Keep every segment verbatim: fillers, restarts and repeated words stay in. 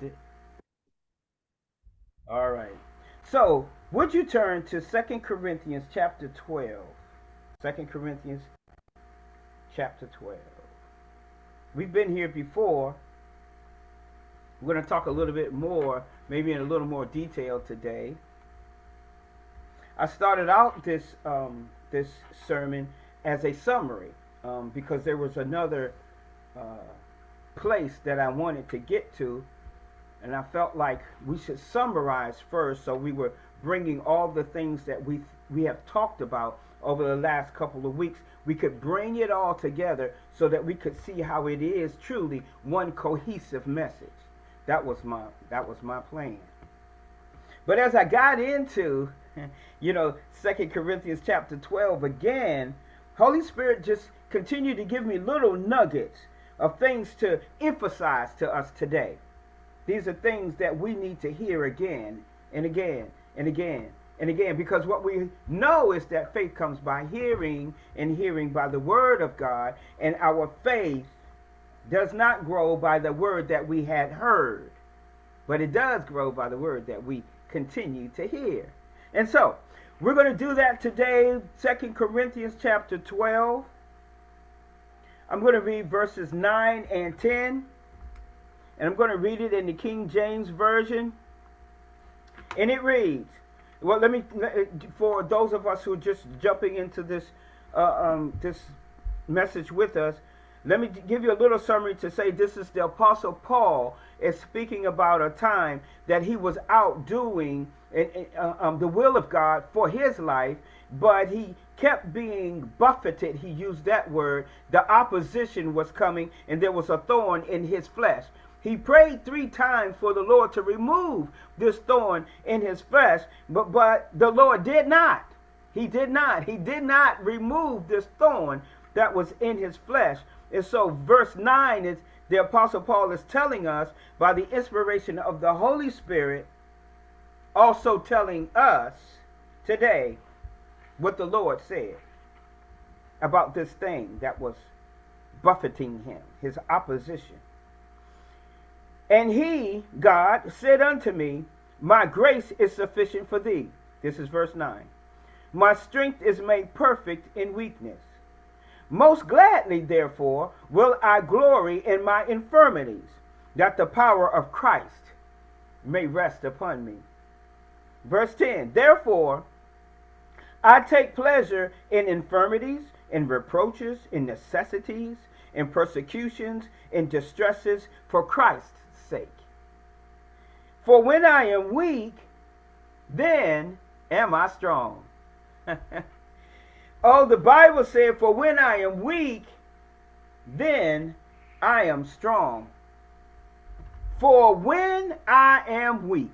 Tested. All right. So, would you turn to Second Corinthians chapter twelve? Second Corinthians chapter twelve. We've been here before. We're going to talk a little bit more, maybe in a little more detail today. I started out this um, this sermon as a summary um, because there was another uh, place that I wanted to get to, and I felt like we should summarize first, so we were bringing all the things that we we have talked about over the last couple of weeks. We could bring it all together so that we could see how it is truly one cohesive message. That was my that was my plan. But as I got into, you know, Second Corinthians chapter twelve again, Holy Spirit just continued to give me little nuggets of things to emphasize to us today. These are things that we need to hear again and again and again and again, because what we know is that faith comes by hearing, and hearing by the word of God, and our faith does not grow by the word that we had heard, but it does grow by the word that we continue to hear. And so we're going to do that today. Second Corinthians chapter twelve. I'm going to read verses nine and ten, and I'm going to read it in the King James Version. And it reads, well, let me, for those of us who are just jumping into this uh, um, this message with us, let me give you a little summary to say this is the Apostle Paul is speaking about a time that he was out doing uh, um, the will of God for his life, but he kept being buffeted. He used that word. The opposition was coming, and there was a thorn in his flesh. He prayed three times for the Lord to remove this thorn in his flesh, but, but the Lord did not. He did not. He did not remove this thorn that was in his flesh. And so verse nine is the Apostle Paul is telling us by the inspiration of the Holy Spirit, also telling us today what the Lord said about this thing that was buffeting him, his opposition. And he, God, said unto me, my grace is sufficient for thee. This is verse nine. My strength is made perfect in weakness. Most gladly, therefore, will I glory in my infirmities, that the power of Christ may rest upon me. Verse ten. Therefore, I take pleasure in infirmities, in reproaches, in necessities, in persecutions, in distresses, for Christ's sake. For when I am weak, then am I strong. Oh, the Bible said, for when I am weak, then I am strong. For when I am weak,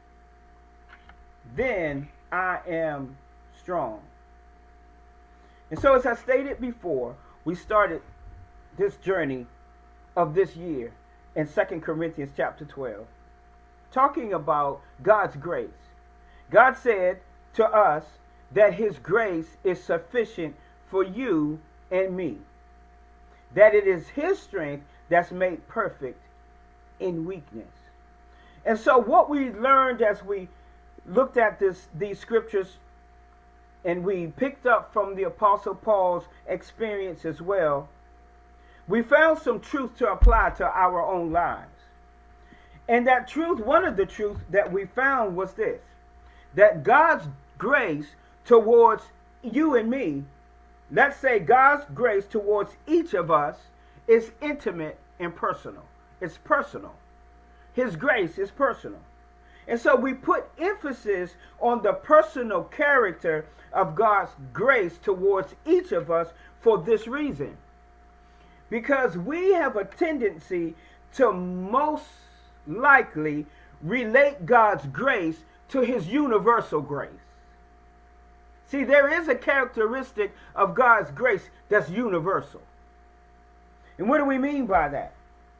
then I am strong. And so, as I stated before, we started this journey of this year in Second Corinthians chapter twelve, talking about God's grace. God said to us that his grace is sufficient for you and me, that it is his strength that's made perfect in weakness. And so what we learned as we looked at this these scriptures, and we picked up from the Apostle Paul's experience as well, we found some truth to apply to our own lives. And that truth, one of the truths that we found was this, that God's grace towards you and me, let's say God's grace towards each of us, is intimate and personal. It's personal. His grace is personal. And so we put emphasis on the personal character of God's grace towards each of us for this reason. Because we have a tendency to most likely relate God's grace to his universal grace. See, there is a characteristic of God's grace that's universal. And what do we mean by that?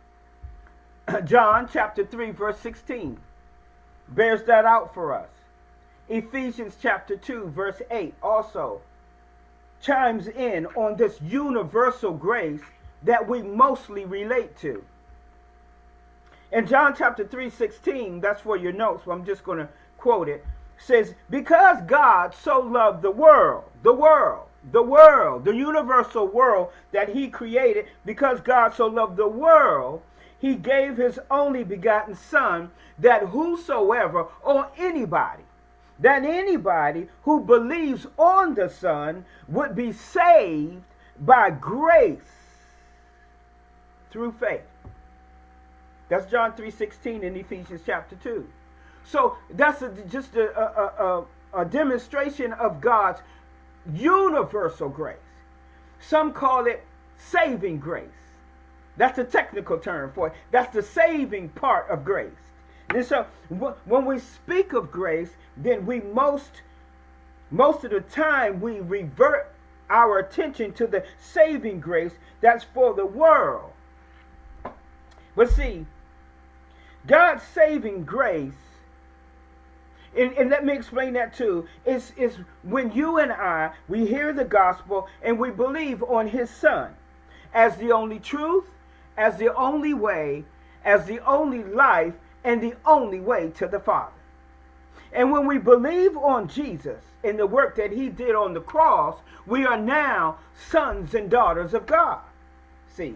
John chapter three verse sixteen bears that out for us. Ephesians chapter two verse eight also chimes in on this universal grace that we mostly relate to. In John chapter three sixteen, that's for your notes, so I'm just going to quote it, says, because God so loved the world, the world, the world, the universal world that he created, because God so loved the world, he gave his only begotten son, that whosoever or anybody, that anybody who believes on the Son would be saved by grace through faith. That's John three sixteen in Ephesians chapter two. So that's a, just a, a, a, a demonstration of God's universal grace. Some call it saving grace. That's the technical term for it. That's the saving part of grace. And so when we speak of grace, then we most, most of the time we revert our attention to the saving grace that's for the world. But see, God's saving grace, and, and let me explain that too, is, is when you and I, we hear the gospel and we believe on his Son as the only truth, as the only way, as the only life, and the only way to the Father. And when we believe on Jesus and the work that he did on the cross, we are now sons and daughters of God. See?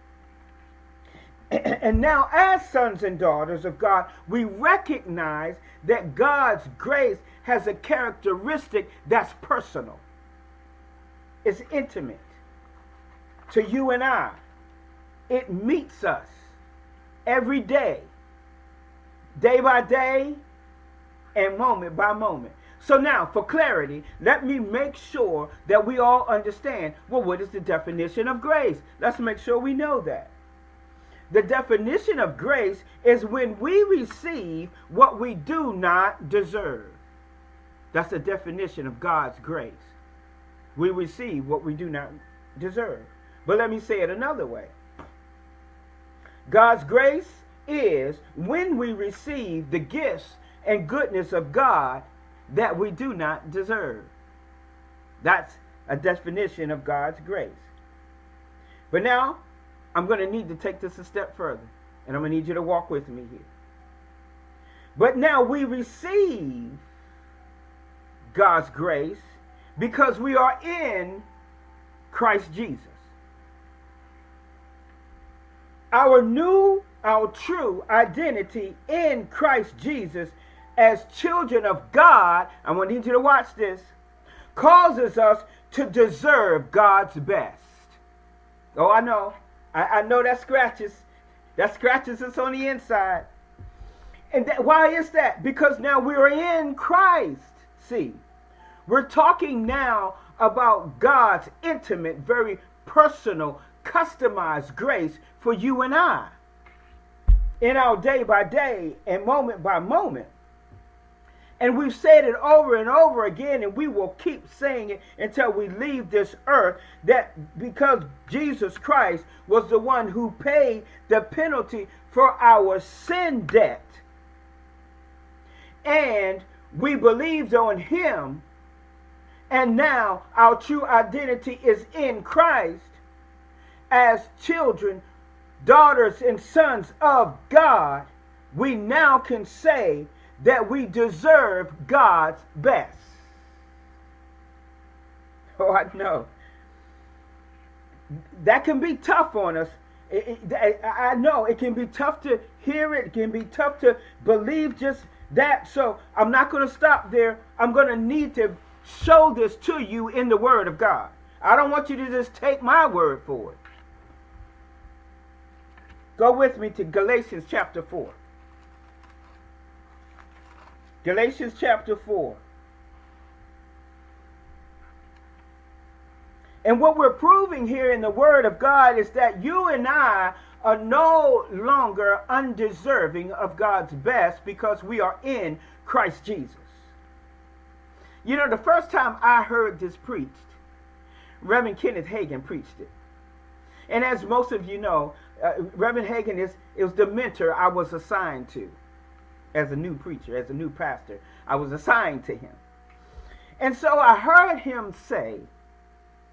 And now as sons and daughters of God, we recognize that God's grace has a characteristic that's personal. It's intimate to you and I. It meets us every day, day by day, and moment by moment. So now, for clarity, let me make sure that we all understand, well, what is the definition of grace? Let's make sure we know that. The definition of grace is when we receive what we do not deserve. That's the definition of God's grace. We receive what we do not deserve. But let me say it another way. God's grace is when we receive the gifts and goodness of God that we do not deserve. That's a definition of God's grace. But now, I'm going to need to take this a step further, and I'm going to need you to walk with me here. But now we receive God's grace because we are in Christ Jesus. Our new, our true identity in Christ Jesus as children of God, I want to need you to watch this, causes us to deserve God's best. Oh, I know. I, I know that scratches. That scratches us on the inside. And that, why is that? Because now we're in Christ. See, we're talking now about God's intimate, very personal, customized grace for you and I in our day by day and moment by moment. And we've said it over and over again, and we will keep saying it until we leave this earth, that because Jesus Christ was the one who paid the penalty for our sin debt, and we believed on him, and now our true identity is in Christ as children, daughters, and sons of God, we now can say that we deserve God's best. Oh, I know. That can be tough on us. It, it, I know it can be tough to hear it. It can be tough to believe just that. So I'm not going to stop there. I'm going to need to show this to you in the Word of God. I don't want you to just take my word for it. Go with me to Galatians chapter four. Galatians chapter four. And what we're proving here in the Word of God is that you and I are no longer undeserving of God's best because we are in Christ Jesus. You know, the first time I heard this preached, Reverend Kenneth Hagin preached it. And as most of you know, uh, Reverend Hagin is, is the mentor I was assigned to. As a new preacher, as a new pastor, I was assigned to him. And so I heard him say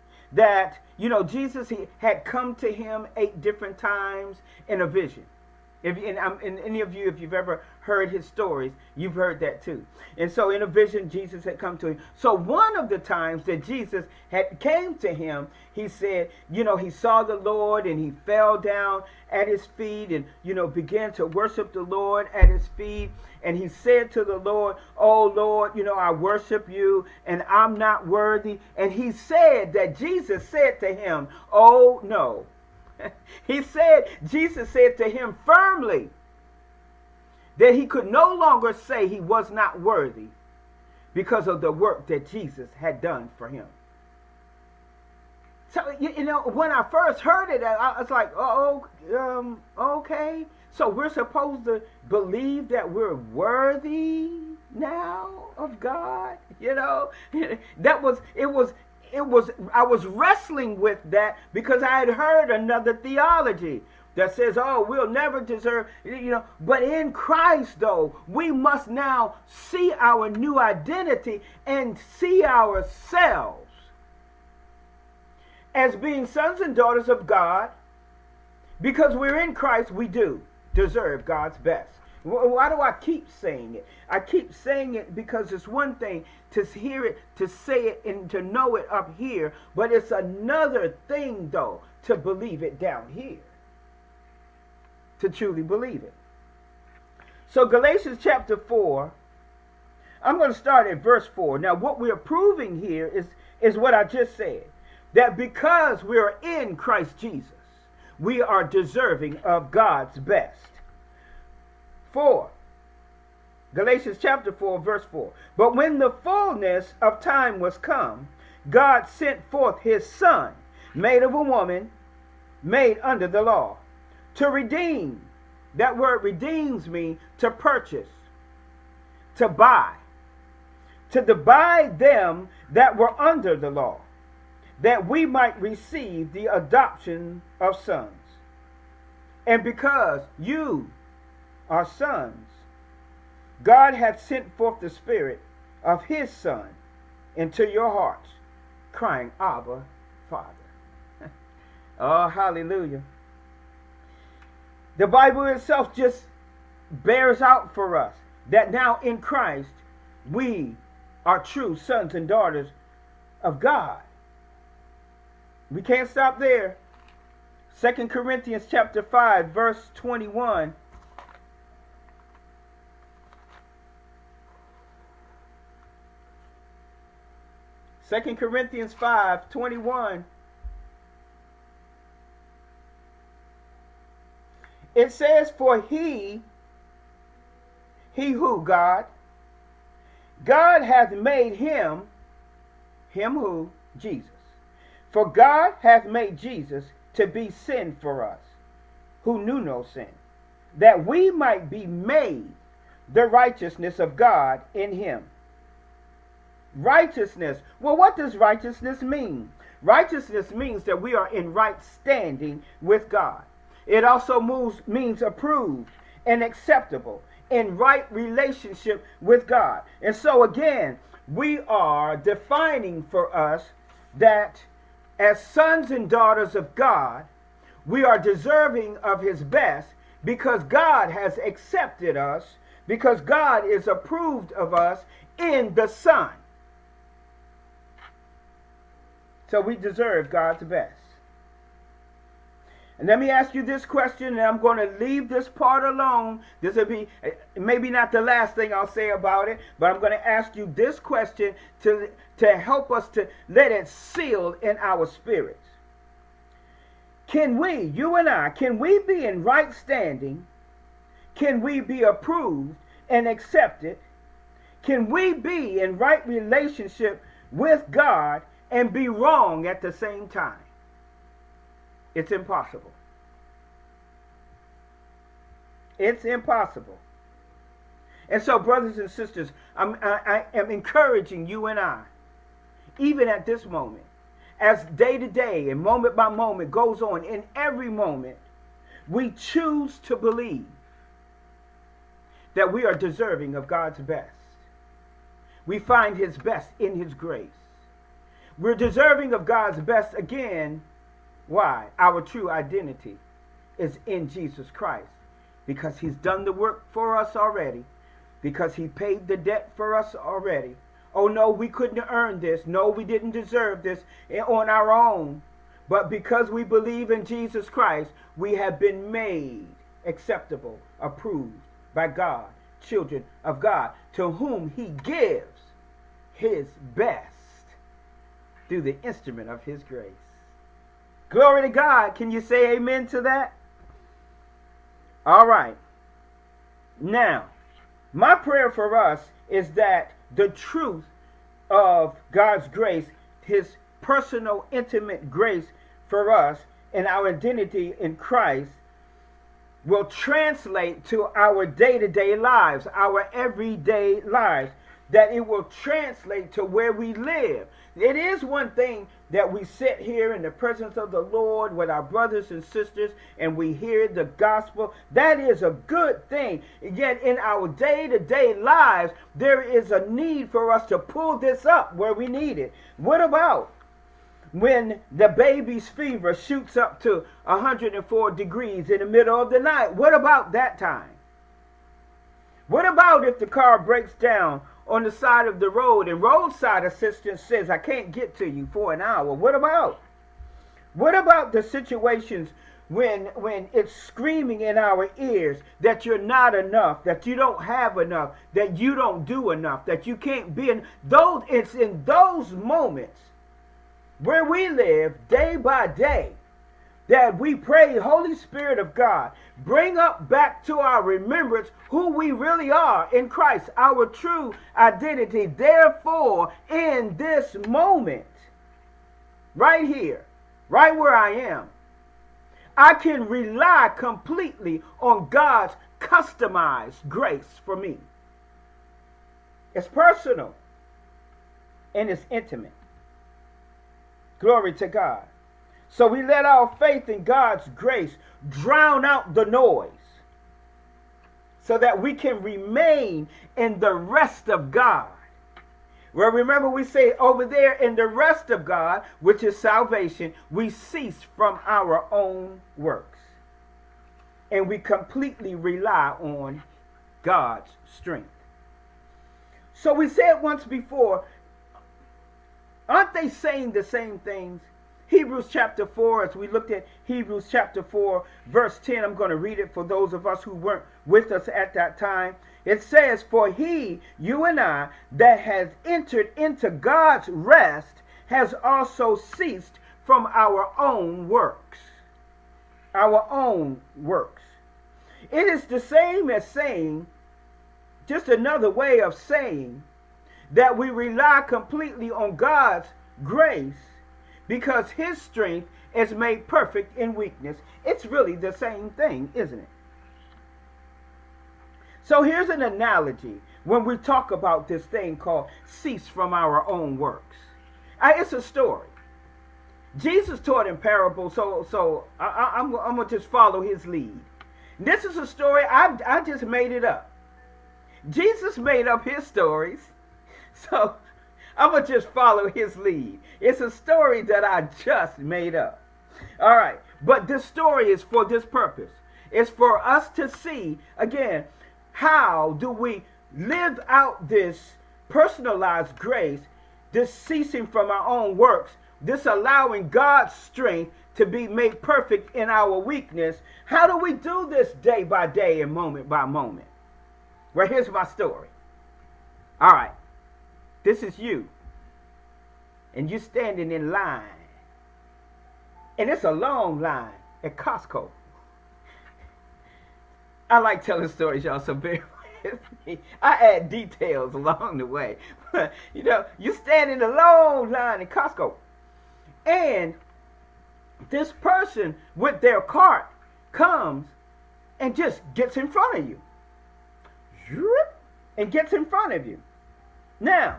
that, you know, Jesus he had come to him eight different times in a vision. If and, um, and any of you, if you've ever heard his stories, you've heard that too. And so in a vision, Jesus had come to him. So one of the times that Jesus had came to him, he said, you know, he saw the Lord and he fell down at his feet and, you know, began to worship the Lord at his feet. And he said to the Lord, oh Lord, you know, I worship you and I'm not worthy. And he said that Jesus said to him, oh no. He said, Jesus said to him firmly that he could no longer say he was not worthy because of the work that Jesus had done for him. So, you know, when I first heard it, I was like, oh, um, okay. So we're supposed to believe that we're worthy now of God, you know? That was, it was, It was, I was wrestling with that because I had heard another theology that says, oh, we'll never deserve, you know, but in Christ, though, we must now see our new identity and see ourselves as being sons and daughters of God. Because we're in Christ, we do deserve God's best. Why do I keep saying it? I keep saying it because it's one thing to hear it, to say it, and to know it up here. But it's another thing, though, to believe it down here. To truly believe it. So Galatians chapter four, I'm going to start at verse four. Now what we're proving here is, is what I just said. That because we are in Christ Jesus, we are deserving of God's best. four. Galatians chapter four, verse four. But when the fullness of time was come, God sent forth his Son, made of a woman, made under the law, to redeem. That word redeems means to purchase, to buy, to buy them that were under the law, that we might receive the adoption of sons. And because you are sons, God hath sent forth the Spirit of his Son into your hearts, crying, Abba, Father. Oh, hallelujah. The Bible itself just bears out for us that now in Christ we are true sons and daughters of God. We can't stop there. Second Corinthians chapter five, verse twenty-one. Second Corinthians five, twenty-one. It says, for he, he who, God, God hath made him, him who, Jesus. For God hath made Jesus to be sin for us, who knew no sin, that we might be made the righteousness of God in him. Righteousness. Well, what does righteousness mean? Righteousness means that we are in right standing with God. It also moves, means approved and acceptable in right relationship with God. And so again, we are defining for us that as sons and daughters of God, we are deserving of his best because God has accepted us, because God is approved of us in the Son. So we deserve God's best. And let me ask you this question, and I'm going to leave this part alone. This will be maybe not the last thing I'll say about it, but I'm going to ask you this question to, to help us to let it seal in our spirits. Can we, you and I, can we be in right standing? Can we be approved and accepted? Can we be in right relationship with God and be wrong at the same time? It's impossible. It's impossible. And so, brothers and sisters, I'm, I, I am encouraging you and I, even at this moment, as day to day and moment by moment goes on, in every moment, we choose to believe that we are deserving of God's best. We find his best in his grace. We're deserving of God's best again. Why? Our true identity is in Jesus Christ. because he's done the work for us already, because he paid the debt for us already. Oh no, we couldn't earn this. No, we didn't deserve this on our own. But because we believe in Jesus Christ, we have been made acceptable, approved by God, children of God, to whom he gives his best through the instrument of his grace. Glory to God. Can you say amen to that? All right. Now, my prayer for us is that the truth of God's grace, his personal, intimate grace for us and our identity in Christ, will translate to our day-to-day lives, our everyday lives, that it will translate to where we live. It is one thing that we sit here in the presence of the Lord with our brothers and sisters and we hear the gospel. That is a good thing. Yet in our day-to-day lives, there is a need for us to pull this up where we need it. What about when the baby's fever shoots up to one hundred four degrees in the middle of the night? What about that time? What about if the car breaks down on the side of the road and roadside assistance says, I can't get to you for an hour? What about? What about the situations when when it's screaming in our ears that you're not enough, that you don't have enough, that you don't do enough, that you can't be in those? It's in those moments where we live day by day that we pray, Holy Spirit of God, bring up back to our remembrance who we really are in Christ, our true identity. Therefore, in this moment, right here, right where I am, I can rely completely on God's customized grace for me. It's personal and it's intimate. Glory to God. So we let our faith in God's grace drown out the noise so that we can remain in the rest of God. Well, remember we say over there in the rest of God, which is salvation, we cease from our own works. And we completely rely on God's strength. So we said once before, aren't they saying the same things? Hebrews chapter four, as we looked at Hebrews chapter four, verse ten, I'm going to read it for those of us who weren't with us at that time. It says, for he, you and I, that has entered into God's rest, has also ceased from our own works. Our own works. It is the same as saying, just another way of saying, that we rely completely on God's grace, because his strength is made perfect in weakness. It's really the same thing, isn't it? So here's an analogy when we talk about this thing called cease from our own works. Uh, it's a story. Jesus taught in parables, so so I, I, I'm, I'm going to just follow his lead. This is a story, I, I just made it up. Jesus made up his stories, so I'm going to just follow his lead. It's a story that I just made up. All right. But this story is for this purpose. It's for us to see, again, how do we live out this personalized grace, this ceasing from our own works, this allowing God's strength to be made perfect in our weakness. How do we do this day by day and moment by moment? Well, here's my story. All right. This is you. And you're standing in line. And it's a long line at Costco. I like telling stories, y'all, so bear with me. I add details along the way. But, you know, you stand in a long line at Costco. And this person with their cart comes and just gets in front of you. And gets in front of you. Now,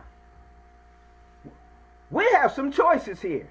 we have some choices here.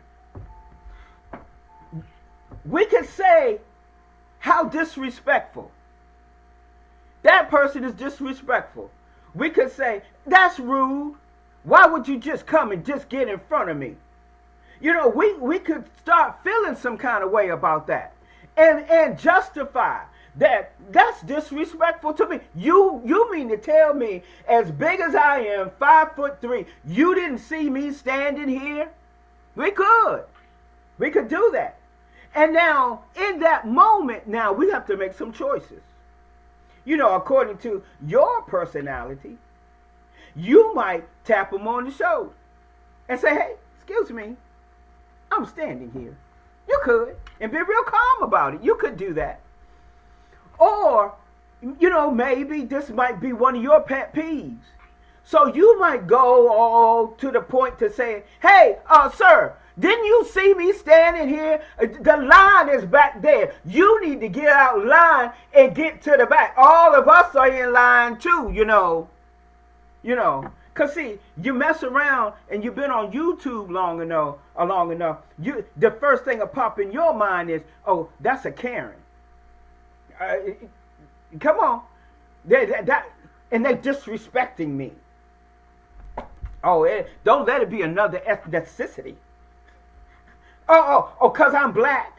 We could say, how disrespectful. That person is disrespectful. We could say, that's rude. Why would you just come and just get in front of me? You know, we, we could start feeling some kind of way about that. And, and justify That that's disrespectful to me. You you mean to tell me, as big as I am, five foot three, you didn't see me standing here? We could. We could do that. And now, in that moment, now we have to make some choices. You know, according to your personality, you might tap them on the shoulder and say, hey, excuse me, I'm standing here. You could. And be real calm about it. You could do that. Or, you know, maybe this might be one of your pet peeves. So you might go all to the point to say, hey, uh, sir, didn't you see me standing here? The line is back there. You need to get out line and get to the back. All of us are in line too, you know. You know. Because, see, you mess around and you've been on YouTube long enough, or long enough, you, the first thing that pop in your mind is, oh, that's a Karen. Uh, come on. They, that, that, and they're disrespecting me. Oh, it, don't let it be another ethnicity. Oh, oh, oh, because I'm black.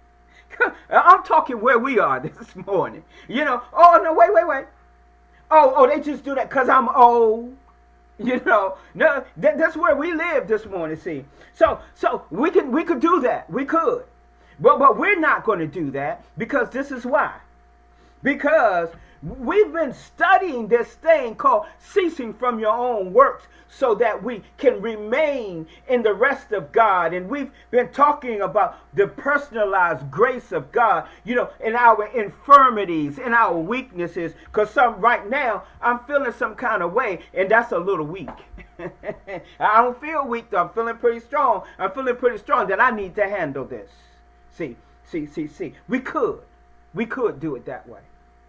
I'm talking where we are this morning. You know, oh, no, wait, wait, wait. Oh, oh, they just do that because I'm old. You know, no, that, that's where we live this morning, see. So, so we can, we could do that. We could. But, but we're not going to do that because this is why. Because we've been studying this thing called ceasing from your own works so that we can remain in the rest of God. And we've been talking about the personalized grace of God, you know, in our infirmities, in our weaknesses. Because some right now, I'm feeling some kind of way, and that's a little weak. I don't feel weak, though. I'm feeling pretty strong. I'm feeling pretty strong that I need to handle this. See, see, see, see. We could. We could do it that way.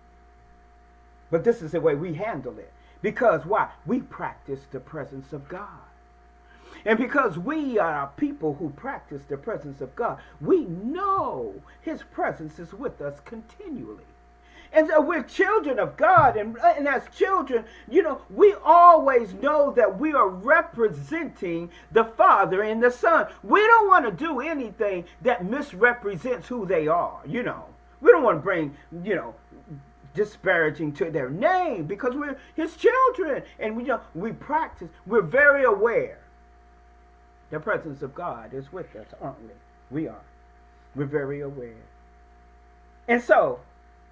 But this is the way we handle it. Because why? We practice the presence of God. And because we are people who practice the presence of God, we know his presence is with us continually. And so we're children of God. And, and as children, you know, we always know that we are representing the Father and the Son. We don't want to do anything that misrepresents who they are, you know. We don't want to bring, you know, disparaging to their name because we're his children. And we, you know, we practice. We're very aware. The presence of God is with us, aren't we? We are. We're very aware. And so,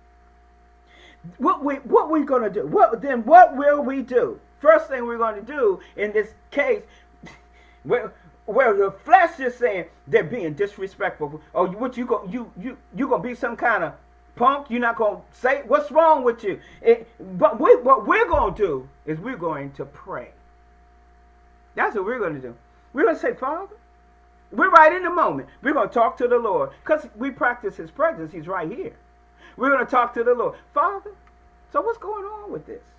what we what we gonna do? What then? What will we do? First thing we're gonna do in this case, where where the flesh is saying they're being disrespectful. Oh, what you go you you you gonna be some kind of punk? You're not gonna say what's wrong with you? It, but we, what we're gonna do is we're going to pray. That's what we're gonna do. We're gonna say, Father, we're right in the moment. We're gonna talk to the Lord because we practice his presence. He's right here. We're going to talk to the Lord. Father, so what's going on with this?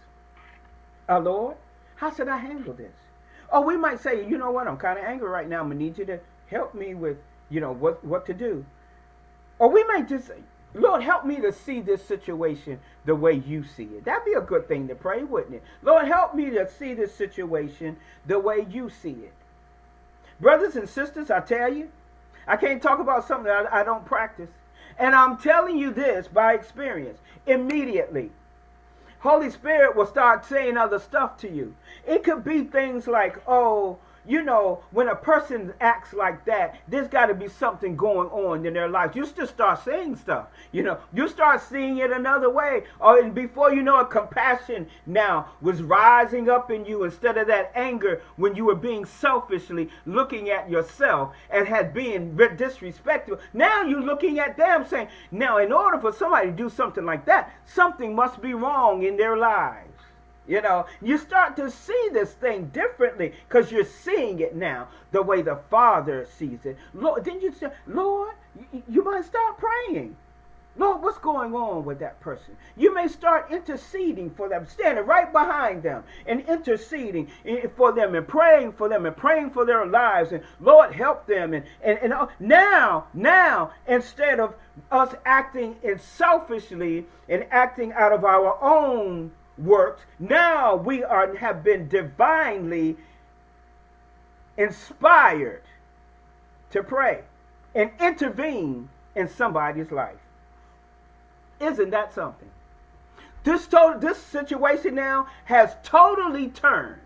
Uh, Lord, how should I handle this? Or we might say, you know what, I'm kind of angry right now. I'm going to need you to help me with, you know, what, what to do. Or we might just say, Lord, help me to see this situation the way you see it. That'd be a good thing to pray, wouldn't it? Lord, help me to see this situation the way you see it. Brothers and sisters, I tell you, I can't talk about something that I, I don't practice. And I'm telling you this by experience. Immediately, Holy Spirit will start saying other stuff to you. It could be things like, oh, you know, when a person acts like that, there's got to be something going on in their lives. You just start saying stuff. You know, you start seeing it another way. Or before you know it, compassion now was rising up in you instead of that anger when you were being selfishly looking at yourself and had been disrespectful. Now you're looking at them saying, now in order for somebody to do something like that, something must be wrong in their lives. You know, you start to see this thing differently because you're seeing it now the way the Father sees it. Lord, didn't you say, Lord, you, you might start praying. Lord, what's going on with that person? You may start interceding for them, standing right behind them and interceding for them and praying for them and praying for their lives. And Lord, help them. And, and, and now, now, instead of us acting selfishly and acting out of our own works, now we are have been divinely inspired to pray and intervene in somebody's life. Isn't that something? This total, this situation now has totally turned.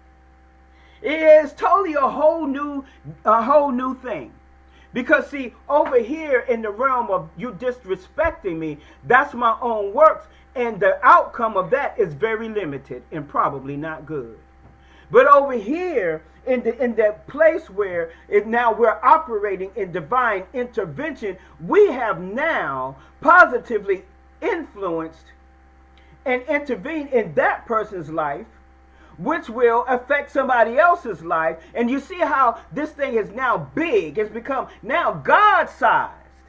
It is totally a whole new, a whole new thing. Because see, over here in the realm of you disrespecting me, that's my own works, and the outcome of that is very limited and probably not good. But over here, in the in that place where it, now we're operating in divine intervention, we have now positively influenced and intervened in that person's life, which will affect somebody else's life. And you see how this thing is now big. It's become now God-sized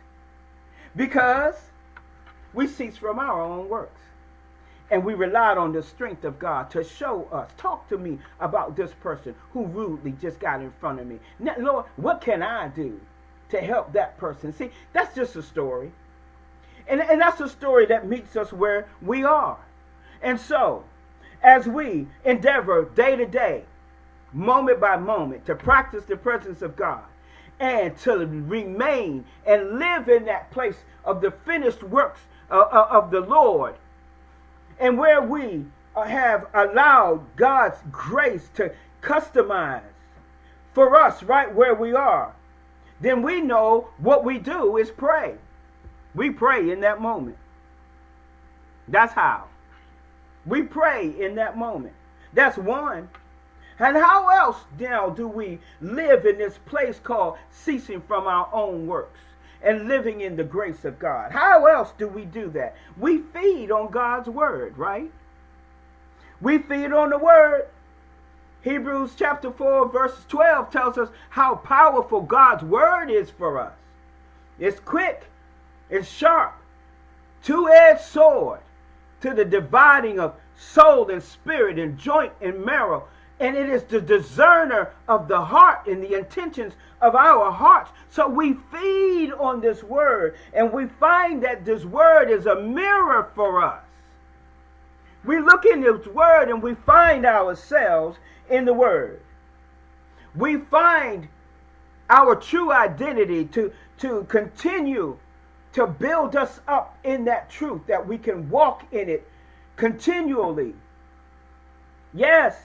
because we cease from our own works. And we relied on the strength of God to show us, talk to me about this person who rudely just got in front of me. Now, Lord, what can I do to help that person? See, that's just a story. And, and that's a story that meets us where we are. And so, as we endeavor day to day, moment by moment, to practice the presence of God and to remain and live in that place of the finished works of, of the Lord, and where we have allowed God's grace to customize for us right where we are, then we know what we do is pray. We pray in that moment. That's how. We pray in that moment. That's one. And how else now do we live in this place called ceasing from our own works and living in the grace of God? How else do we do that? We feed on God's word, right? We feed on the word. Hebrews chapter four verse twelve tells us how powerful God's word is for us. It's quick, it's sharp, two-edged sword to the dividing of soul and spirit and joint and marrow. And it is the discerner of the heart and the intentions of our hearts. So we feed on this word, and we find that this word is a mirror for us. We look in this word and we find ourselves in the word. We find our true identity to, to continue to build us up in that truth, that we can walk in it continually. Yes.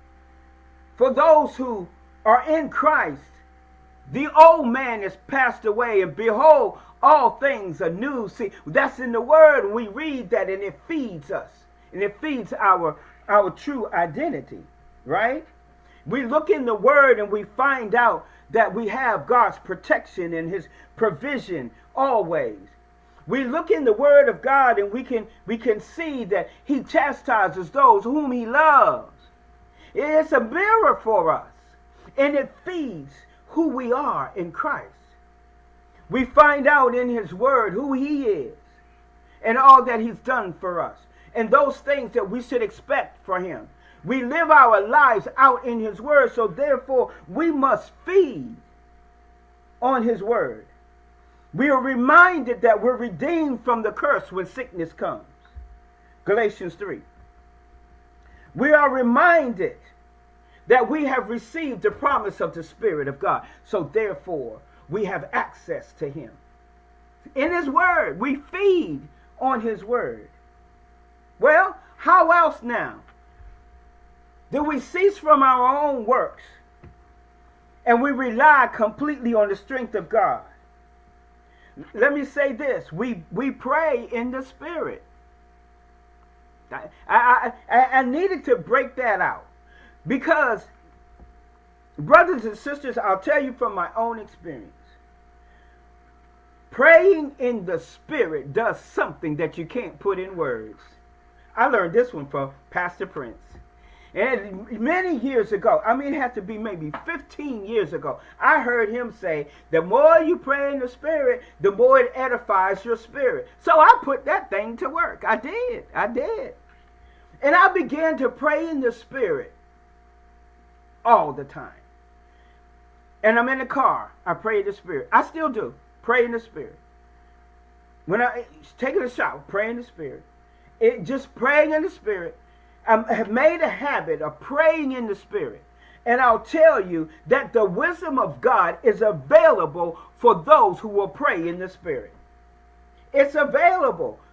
For those who are in Christ, the old man is passed away, and behold, all things are new. See, that's in the word. We read that, and it feeds us, and it feeds our, our true identity, right? We look in the word and we find out that we have God's protection and his provision always. We look in the word of God and we can, we can see that he chastises those whom he loves. It's a mirror for us, and it feeds who we are in Christ. We find out in his word who he is and all that he's done for us and those things that we should expect for him. We live our lives out in his word, so therefore we must feed on his word. We are reminded that we're redeemed from the curse when sickness comes. Galatians three. We are reminded that we have received the promise of the Spirit of God. So therefore, we have access to him. In his word, we feed on his word. Well, how else now do we cease from our own works and we rely completely on the strength of God? Let me say this. We, we pray in the Spirit. I, I, I, I needed to break that out because, brothers and sisters, I'll tell you from my own experience, praying in the Spirit does something that you can't put in words. I learned this one from Pastor Prince. And many years ago, I mean, it had to be maybe fifteen years ago, I heard him say, the more you pray in the Spirit, the more it edifies your spirit. So I put that thing to work. I did. I did. And I began to pray in the Spirit all the time. And I'm in the car, I pray in the Spirit. I still do. Pray in the Spirit. When I taking a shower, pray in the Spirit. It just praying in the Spirit. I have made a habit of praying in the Spirit. And I'll tell you that the wisdom of God is available for those who will pray in the Spirit. It's available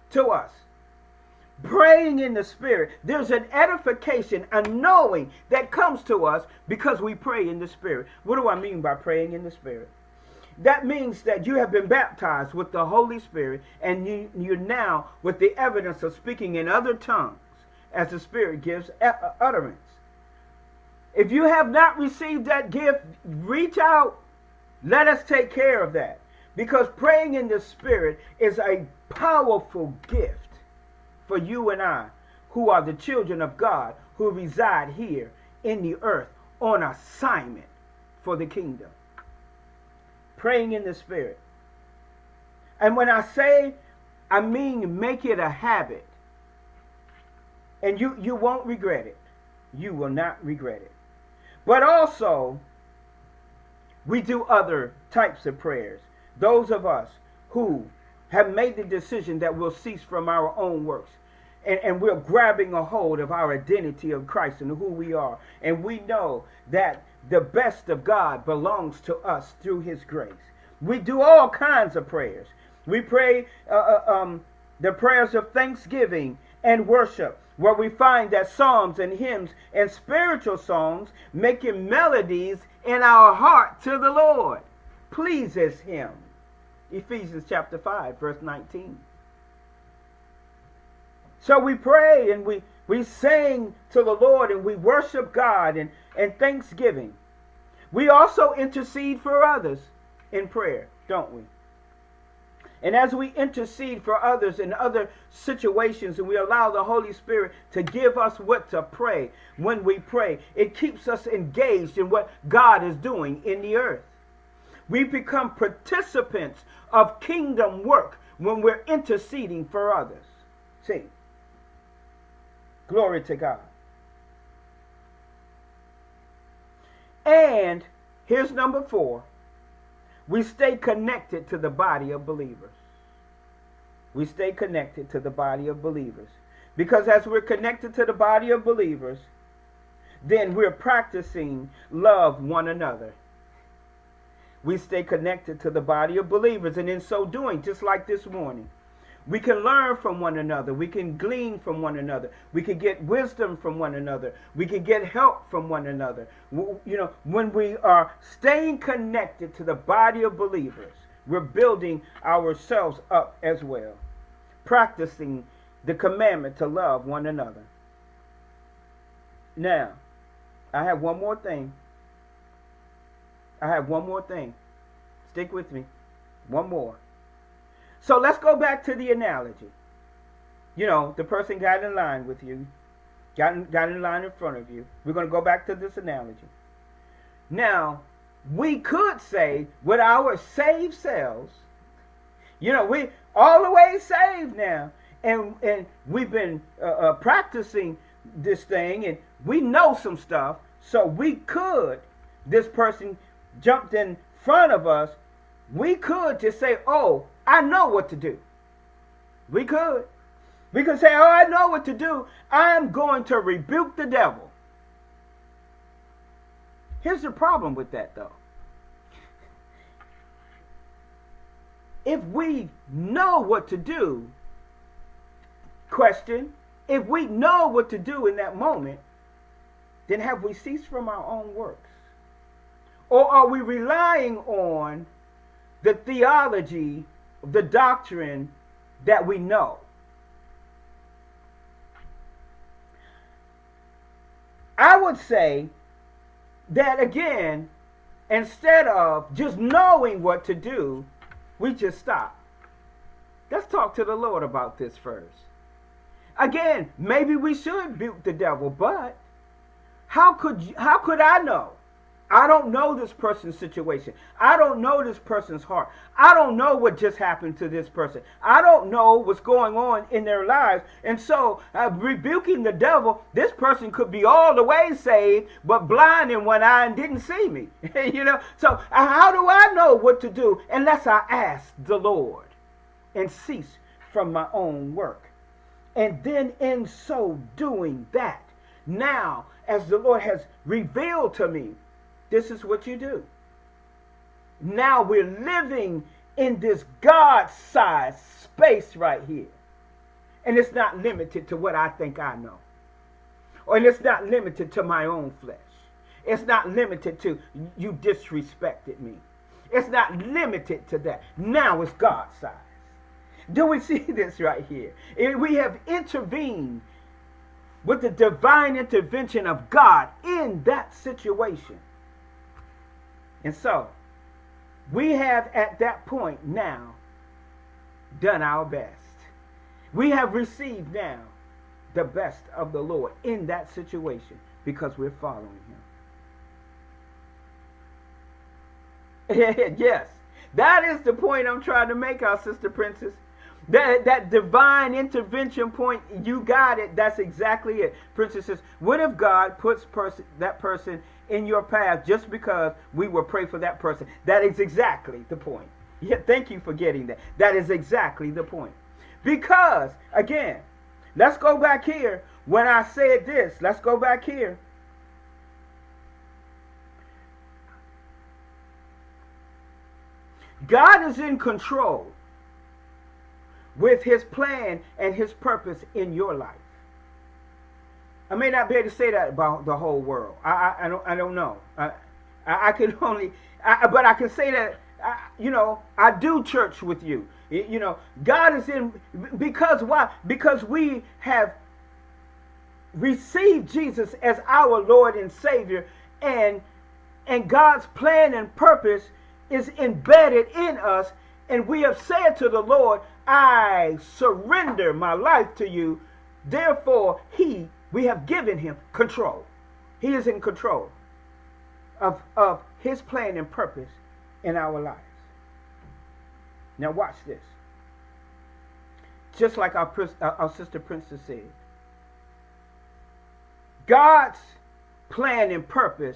to us. Praying in the Spirit, there's an edification, a knowing that comes to us because we pray in the Spirit. What do I mean by praying in the Spirit? That means that you have been baptized with the Holy Spirit, and you, you're now with the evidence of speaking in other tongues as the Spirit gives utterance. If you have not received that gift, reach out. Let us take care of that. Because praying in the Spirit is a powerful gift for you and I, who are the children of God, who reside here in the earth on assignment for the kingdom. Praying in the Spirit. And when I say, I mean make it a habit. And you, you won't regret it. You will not regret it. But also, we do other types of prayers. Those of us who have made the decision that we'll cease from our own works. And, and we're grabbing a hold of our identity of Christ and who we are. And we know that the best of God belongs to us through his grace. We do all kinds of prayers. We pray uh, uh, um, the prayers of thanksgiving and worship, where we find that psalms and hymns and spiritual songs making melodies in our heart to the Lord pleases him. Ephesians chapter five, verse nineteen. So we pray and we, we sing to the Lord and we worship God and, and thanksgiving. We also intercede for others in prayer, don't we? And as we intercede for others in other situations and we allow the Holy Spirit to give us what to pray when we pray, it keeps us engaged in what God is doing in the earth. We become participants of kingdom work when we're interceding for others. See? Glory to God. And here's number four. We stay connected to the body of believers. We stay connected to the body of believers. Because as we're connected to the body of believers, then we're practicing love one another. We stay connected to the body of believers. And in so doing, just like this morning, we can learn from one another. We can glean from one another. We can get wisdom from one another. We can get help from one another. You know, when we are staying connected to the body of believers, we're building ourselves up as well, practicing the commandment to love one another. Now, I have one more thing. I have one more thing. Stick with me. One more. So let's go back to the analogy. You know, the person got in line with you, got in, got in line in front of you. We're going to go back to this analogy. Now, we could say with our saved selves, you know, we all the way saved now, and and we've been uh, uh, practicing this thing, and we know some stuff, so we could, this person jumped in front of us, we could just say, oh, I know what to do. We could. We could say, oh, I know what to do. I'm going to rebuke the devil. Here's the problem with that, though. If we know what to do, question, if we know what to do in that moment, then have we ceased from our own works? Or are we relying on the theology, the doctrine that we know? I would say that, again, instead of just knowing what to do, we just stop. Let's talk to the Lord about this first. Again, maybe we should rebuke the devil, but how could you, how could I know? I don't know this person's situation. I don't know this person's heart. I don't know what just happened to this person. I don't know what's going on in their lives. And so, uh, rebuking the devil, this person could be all the way saved, but blind in one eye and didn't see me. You know, so uh, how do I know what to do unless I ask the Lord and cease from my own work? And then in so doing that, now, as the Lord has revealed to me, this is what you do. Now we're living in this God-sized space right here. And it's not limited to what I think I know. Or it's not limited to my own flesh. It's not limited to you disrespected me. It's not limited to that. Now it's God's size. Do we see this right here? We have intervened with the divine intervention of God in that situation. And so, we have at that point now done our best. We have received now the best of the Lord in that situation because we're following Him. Yes, that is the point I'm trying to make, our sister Princess. That, that divine intervention point, you got it. That's exactly it. Princess says, what if God puts person, that person in your path just because we will pray for that person? That is exactly the point. Yeah, thank you for getting that. That is exactly the point. Because, again, let's go back here. When I said this, let's go back here. God is in control with his plan and his purpose in your life. I may not be able to say that about the whole world. I I, I don't I don't know. I I, I can only, I, but I can say that I, you know I do church with you. You know, God is in, because why? Because we have received Jesus as our Lord and Savior, and and God's plan and purpose is embedded in us, and we have said to the Lord, I surrender my life to you. Therefore, he, we have given him control. He is in control of, of his plan and purpose in our lives. Now watch this. Just like our, our sister Princess said, God's plan and purpose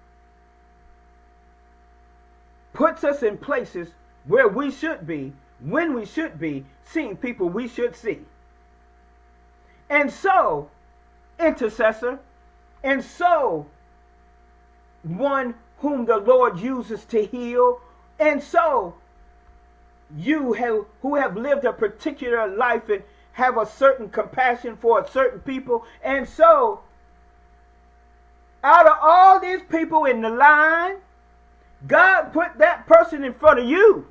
puts us in places where we should be, when we should be, seeing people we should see. And so, intercessor, and so, one whom the Lord uses to heal, and so, you have, who have lived a particular life and have a certain compassion for a certain people, and so, out of all these people in the line, God put that person in front of you.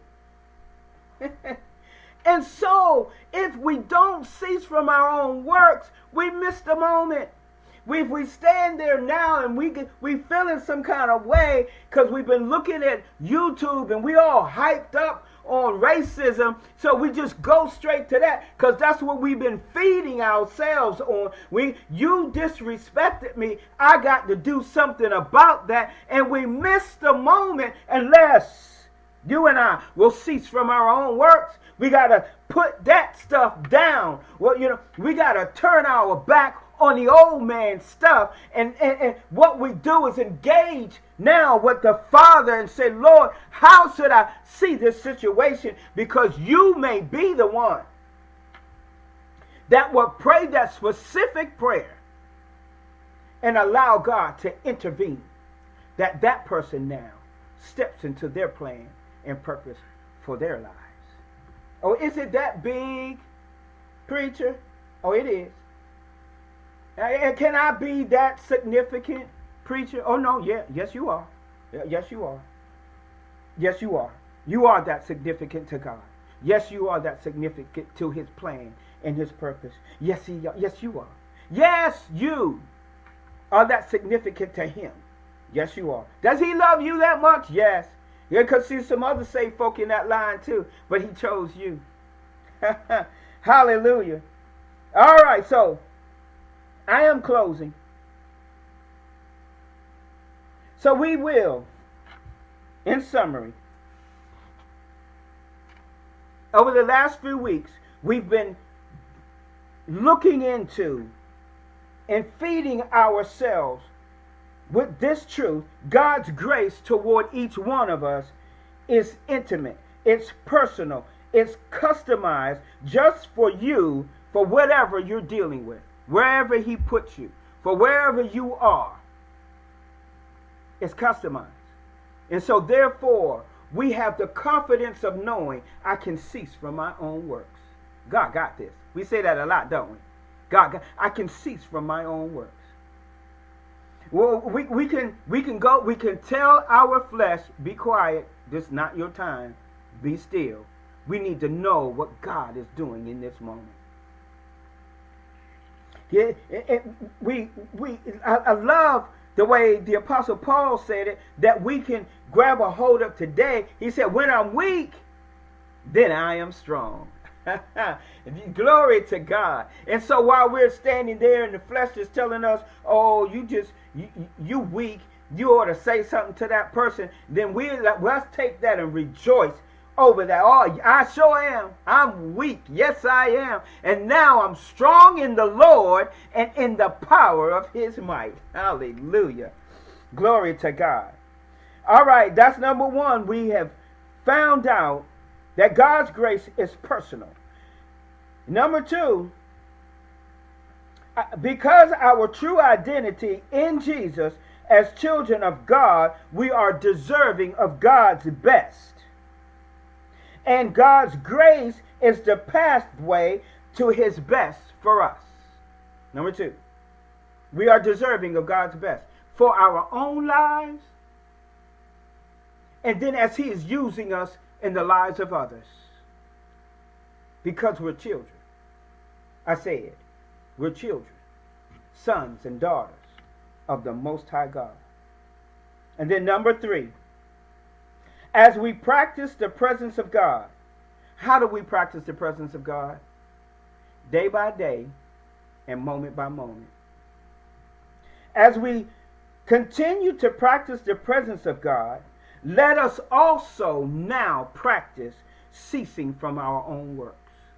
And so, if we don't cease from our own works, we miss the moment. We, if we stand there now and we get, we feel in some kind of way because we've been looking at YouTube and we all hyped up on racism, so we just go straight to that because that's what we've been feeding ourselves on. We, you disrespected me, I got to do something about that, and we miss the moment unless you and I will cease from our own works. We got to put that stuff down. Well, you know, we got to turn our back on the old man stuff, and, and, and what we do is engage now with the Father and say, Lord, how should I see this situation? Because you may be the one that will pray that specific prayer and allow God to intervene, that that person now steps into their plan and purpose for their lives. Oh, is it that big, preacher? Oh, it is. And can I be that significant, preacher? Oh, no, yeah, yes, you are. Yes, you are. Yes, you are. You are that significant to God. Yes, you are that significant to his plan and his purpose. Yes, he, yes, you are. Yes, you are that significant to him. Yes, you are. Does he love you that much? Yes. Yeah, because see some other saved folk in that line too, but he chose you. Hallelujah. All right, so I am closing. So we will, in summary, over the last few weeks, we've been looking into and feeding ourselves with this truth. God's grace toward each one of us is intimate, it's personal, it's customized just for you, for whatever you're dealing with, wherever he puts you, for wherever you are. It's customized. And so therefore, we have the confidence of knowing I can cease from my own works. God got this. We We say that a lot, don't we? God, God I can cease from my own works. Well, we, we can we can go, we can tell our flesh, be quiet, this is not your time, be still. We need to know what God is doing in this moment. Yeah, it, it, we we I, I love the way the Apostle Paul said it, that we can grab a hold of today. He said, when I'm weak, then I am strong. Glory to God. And so while we're standing there and the flesh is telling us, oh, you just, you, you weak, you ought to say something to that person, then we, let's take that and rejoice over that. Oh, I sure am. I'm weak. Yes, I am. And now I'm strong in the Lord and in the power of his might. Hallelujah. Glory to God. All right, that's number one. We have found out that God's grace is personal. Number two, because our true identity in Jesus as children of God, we are deserving of God's best. And God's grace is the pathway to his best for us. Number two, we are deserving of God's best for our own lives, and then as he is using us in the lives of others. Because we're children. I say it. We're children, sons and daughters of the Most High God. And then number three, as we practice the presence of God. How do we practice the presence of God? Day by day and moment by moment. As we continue to practice the presence of God, let us also now practice ceasing from our own works.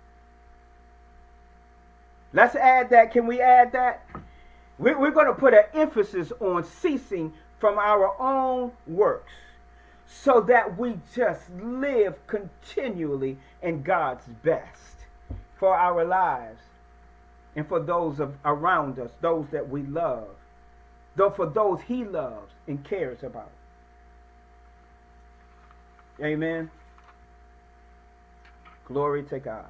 Let's add that. Can we add that? We're going to put an emphasis on ceasing from our own works so that we just live continually in God's best for our lives and for those of, around us, those that we love, though for those he loves and cares about. Amen. Glory to God.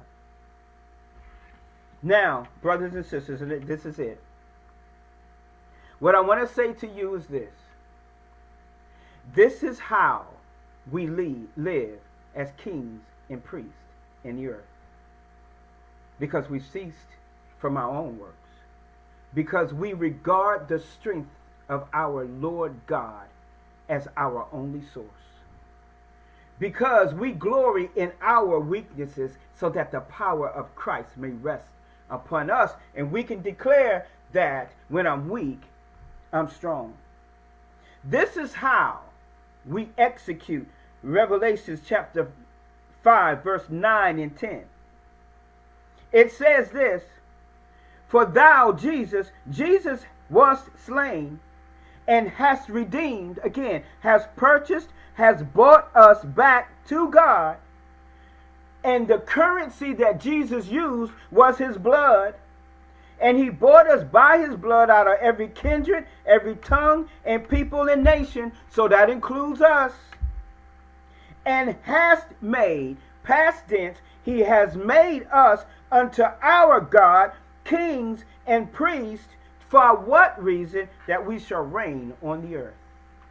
Now, brothers and sisters, and this is it. What I want to say to you is this. This is how we lead, live as kings and priests in the earth. Because we ceased from our own works. Because we regard the strength of our Lord God as our only source. Because we glory in our weaknesses so that the power of Christ may rest upon us. And we can declare that when I'm weak, I'm strong. This is how we execute Revelation chapter five, verse nine and ten. It says this, for thou, Jesus, Jesus was slain and hast redeemed, again, has purchased, has bought us back to God. And the currency that Jesus used was his blood. And he bought us by his blood out of every kindred, every tongue, and people and nation. So that includes us. And hast made, past tense, he has made us unto our God kings and priests. For what reason? That we shall reign on the earth.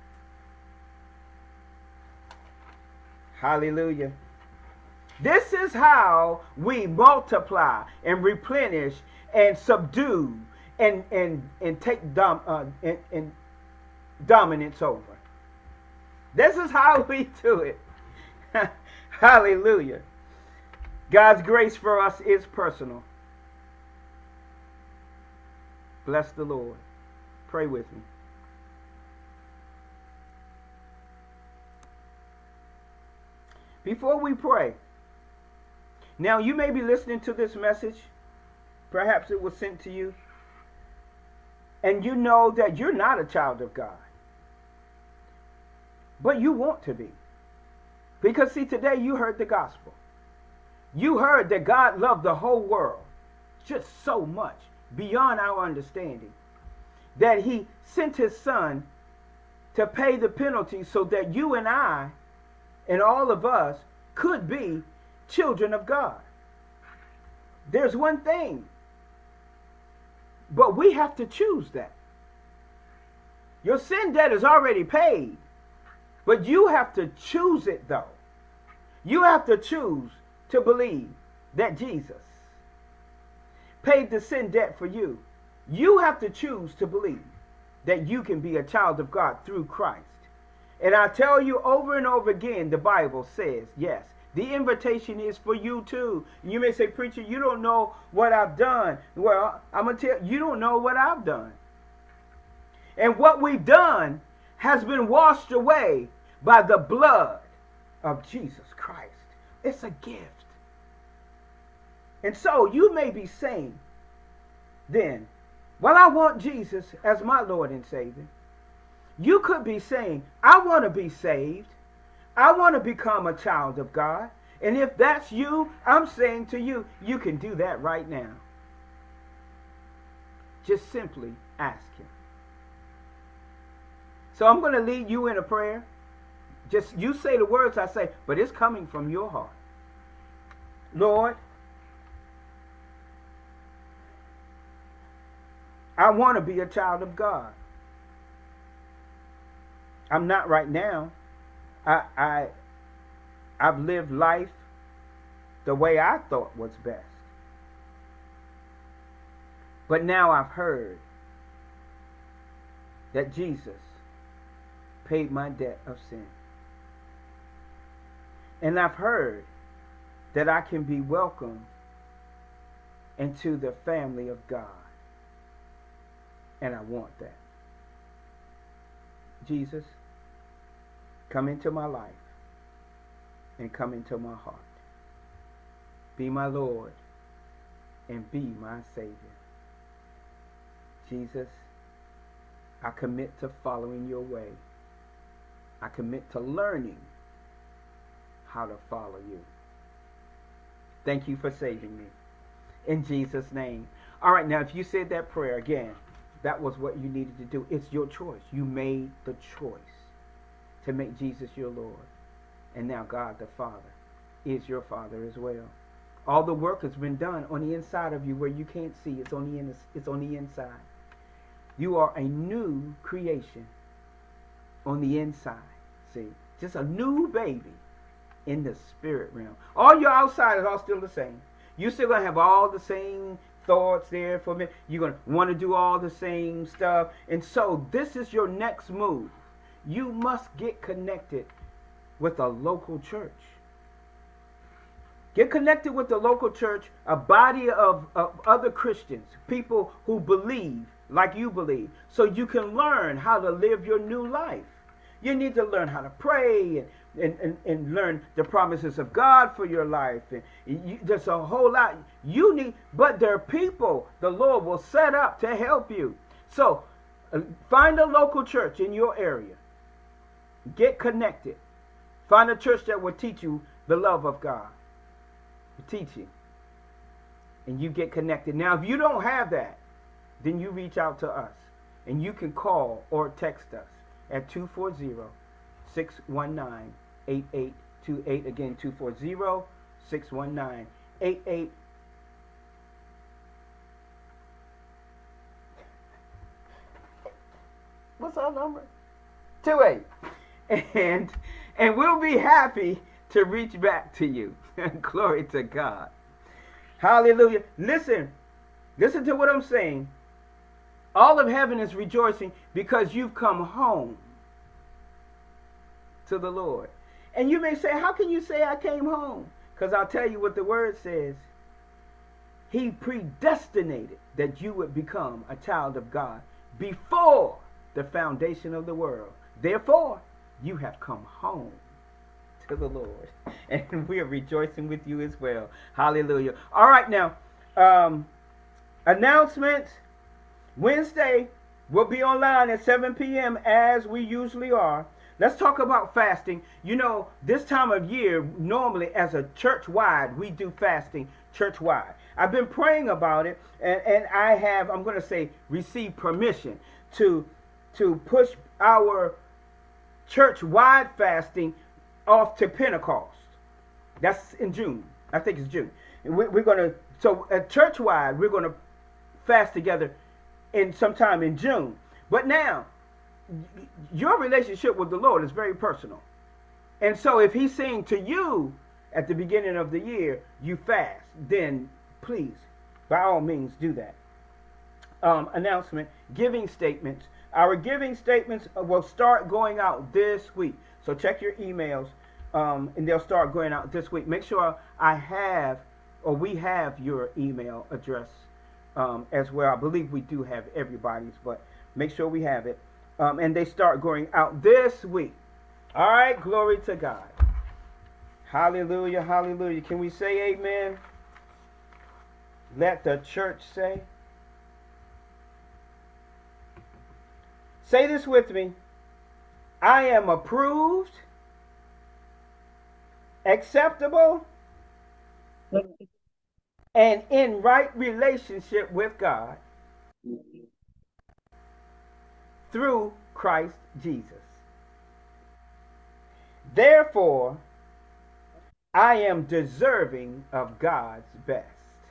Hallelujah. This is how we multiply and replenish and subdue and and and take dom uh, and, and dominance over. This is how we do it. Hallelujah. God's grace for us is personal. Bless the Lord. Pray with me. Before we pray, now you may be listening to this message. Perhaps it was sent to you. And you know that you're not a child of God. But you want to be. Because see, today you heard the gospel. You heard that God loved the whole world just so much, beyond our understanding, that he sent his son to pay the penalty so that you and I and all of us could be children of God. there's one thing. But we have to choose that. Your sin debt is already paid. But you have to choose it, though. You have to choose to believe that Jesus paid the sin debt for you. You have to choose to believe that you can be a child of God through Christ. And I tell you over and over again, the Bible says, yes, the invitation is for you too. You may say, preacher, you don't know what I've done. Well, I'm going to tell you, you don't know what I've done. And what we've done has been washed away by the blood of Jesus Christ. It's a gift. And so you may be saying, then, well, I want Jesus as my Lord and Savior. You could be saying, I want to be saved. I want to become a child of God. And if that's you, I'm saying to you, you can do that right now. Just simply ask Him. So I'm going to lead you in a prayer. Just you say the words I say, but it's coming from your heart. Lord, I want to be a child of God. I'm not right now. I, I, I've lived life the way I thought was best. But now I've heard that Jesus paid my debt of sin. And I've heard that I can be welcomed into the family of God. And I want that. Jesus, come into my life and come into my heart. Be my Lord and be my Savior. Jesus, I commit to following your way. I commit to learning how to follow you. Thank you for saving me. In Jesus' name. All right, now if you said that prayer again, that was what you needed to do. It's your choice. You made the choice to make Jesus your Lord. And now God the Father is your Father as well. All the work has been done on the inside of you where you can't see. It's on the, in, it's on the inside. You are a new creation on the inside. See, just a new baby in the spirit realm. All your outside is all still the same. You're still going to have all the same thoughts there for me. You're going to want to do all the same stuff. And so this is your next move. You must get connected with a local church. Get connected with the local church, a body of, of other Christians, people who believe like you believe, so you can learn how to live your new life. You need to learn how to pray and And, and, and learn the promises of God for your life. And you, there's a whole lot you need, but there are people the Lord will set up to help you. So uh, find a local church in your area. Get connected. Find a church that will teach you the love of God. Teach you. And you get connected. Now, if you don't have that, then you reach out to us. And you can call or text us at two four zero, six one nine, eight eight two eight. Again, two four zero, six one nine, eight eight. What's our number? two eight. And, and we'll be happy to reach back to you. Glory to God. Hallelujah. Listen. Listen to what I'm saying. All of heaven is rejoicing because you've come home to the Lord. And you may say, how can you say I came home? Because I'll tell you what the word says. He predestinated that you would become a child of God before the foundation of the world. Therefore, you have come home to the Lord. And we are rejoicing with you as well. Hallelujah. All right, now, um, announcements. Wednesday, we'll be online at seven p m as we usually are. Let's talk about fasting. You know, this time of year, normally as a church-wide, we do fasting church-wide. I've been praying about it, and, and I have, I'm going to say, received permission to, to push our church-wide fasting off to Pentecost. That's in June. I think it's June. We're going to So at church-wide, we're going to fast together in sometime in June. But now, your relationship with the Lord is very personal. And so if he's saying to you at the beginning of the year, you fast, then please, by all means, do that. Um, announcement, giving statements. Our giving statements will start going out this week. So check your emails, um, and they'll start going out this week. Make sure I have, or we have your email address um, as well. I believe we do have everybody's, but make sure we have it. Um, and they start going out this week. All right, glory to God. Hallelujah, hallelujah. Can we say amen? Let the church say. Say this with me. I am approved, acceptable, and in right relationship with God through Christ Jesus. Therefore, I am deserving of God's best.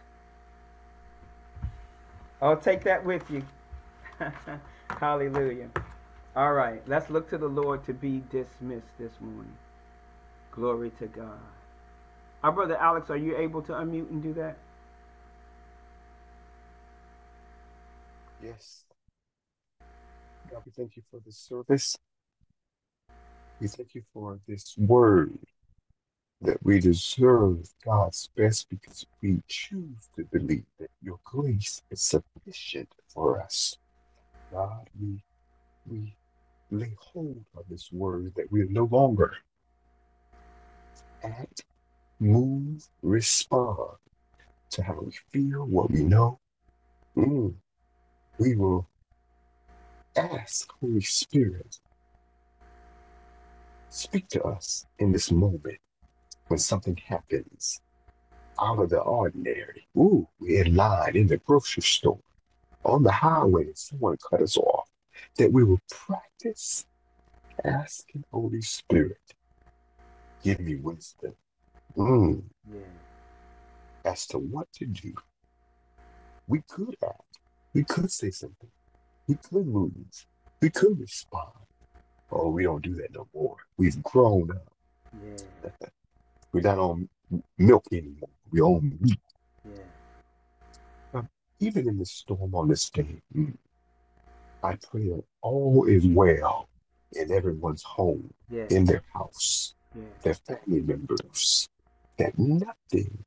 I'll take that with you. Hallelujah. All right, let's look to the Lord to be dismissed this morning. Glory to God. Our brother Alex, are you able to unmute and do that? Yes. God, we thank you for this service. We thank you for this word that we deserve God's best because we choose to believe that your grace is sufficient for us. God, we we lay hold of this word that we are no longer act, move, respond to how we feel, what we know. Mm. We will ask Holy Spirit, speak to us in this moment when something happens out of the ordinary. Ooh, we're in line in the grocery store, on the highway, someone cut us off. That we will practice asking Holy Spirit, give me wisdom mm, Yeah. as to what to do. We could act. We could say something. We could move. We could respond. Oh, we don't do that no more. We've grown up. Yeah. We're not on milk anymore. We're on meat. Yeah. Um, even in the storm on this day, mm, I pray that all is well in everyone's home, Yeah. in their house, Yeah. their family members, that nothing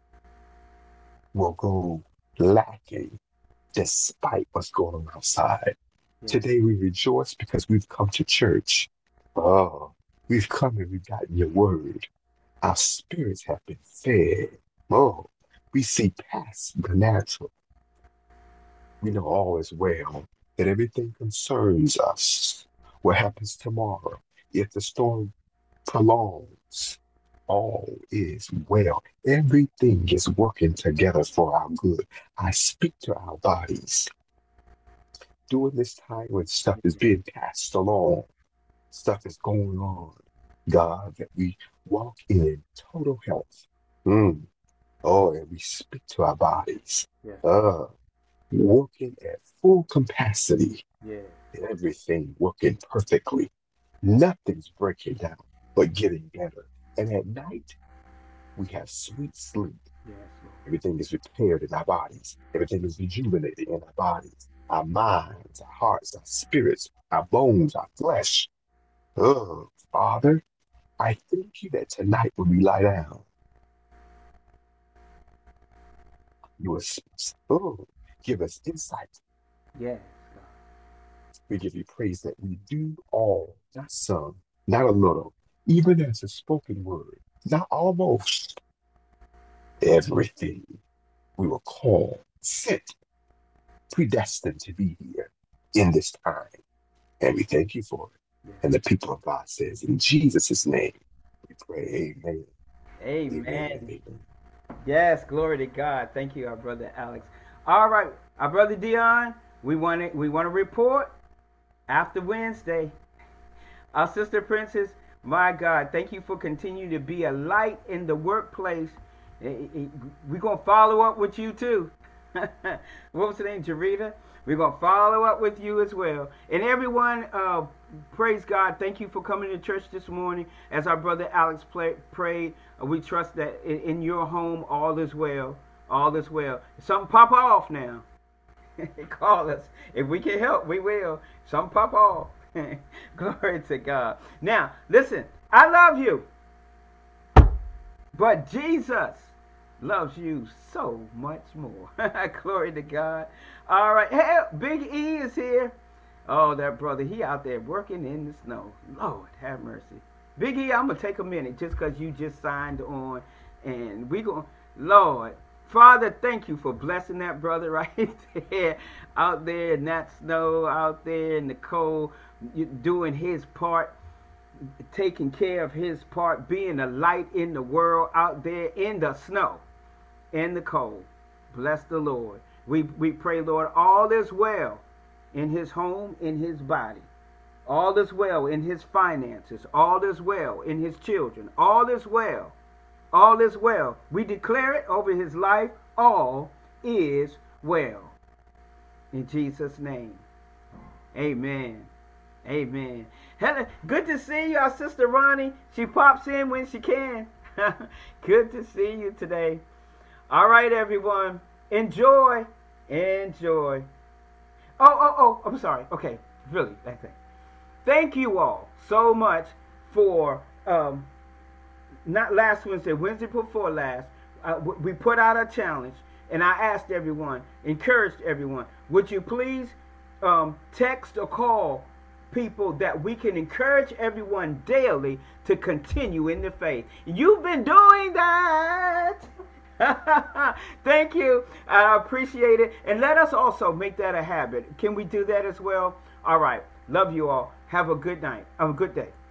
will go lacking despite what's going on outside. Yeah. Today we rejoice because we've come to church. Oh, we've come and we've gotten your word. Our spirits have been fed. Oh, we see past the natural. We know all is well, that everything concerns us. What happens tomorrow, if the storm prolongs, all is well. Everything is working together for our good. I speak to our bodies during this time when stuff is being passed along, stuff is going on. God, that we walk in total health. Mm. Oh, and we speak to our bodies. Yeah. Uh, working at full capacity. Yeah. Everything working perfectly. Nothing's breaking down, but getting better. And at night, we have sweet sleep. Yes, Lord. Everything is repaired in our bodies. Everything is rejuvenated in our bodies, our minds, our hearts, our spirits, our bones, our flesh. Oh, Father, I thank you that tonight when we lie down, you will oh, give us insight. Yes, God. We give you praise that we do all, not some, not a little, even as a spoken word, not almost everything we will call fit, predestined to be here in this time. And we thank you for it. Yes. And the people of God says, in Jesus' name, we pray, amen. Amen. Amen. Amen. Yes, glory to God. Thank you, our brother Alex. All right, our brother Dion, we want to we want to report after Wednesday. Our sister Princess, my God, thank you for continuing to be a light in the workplace We're going to follow up with you too. What was her name? Jarita? We're going to follow up with you as well. And everyone, uh, praise God. Thank you for coming to church this morning. As our brother Alex play, prayed, uh, we trust that in, in your home all is well. All is well. Something pop off now. Call us. If we can help, we will. Something pop off. Glory to God. Now, listen. I love you. But Jesus loves you so much more. Glory to God. All right. Hey, Big E is here. Oh, that brother, he out there working in the snow. Lord, have mercy. Big E, I'm going to take a minute just because you just signed on. And we going to, Lord, Father, thank you for blessing that brother right there. Out there in that snow, out there in the cold, doing his part. Taking care of his part, being a light in the world out there in the snow, in the cold. Bless the Lord. We, we pray, Lord, all is well in his home, in his body. All is well in his finances. All is well in his children. All is well. All is well. We declare it over his life. All is well. In Jesus' name. Amen. Amen. Hello. Good to see you, our sister Ronnie. She pops in when she can. Good to see you today. All right, everyone. Enjoy. Enjoy. Oh, oh, oh. I'm sorry. Okay. Really. Thank you all so much for, um, not last Wednesday, Wednesday before last, uh, we put out a challenge, and I asked everyone, encouraged everyone, would you please um, text or call people that we can encourage everyone daily to continue in the faith. You've been doing that. Thank you. I appreciate it. And let us also make that a habit. Can we do that as well? All right. Love you all. Have a good night. Have a good day.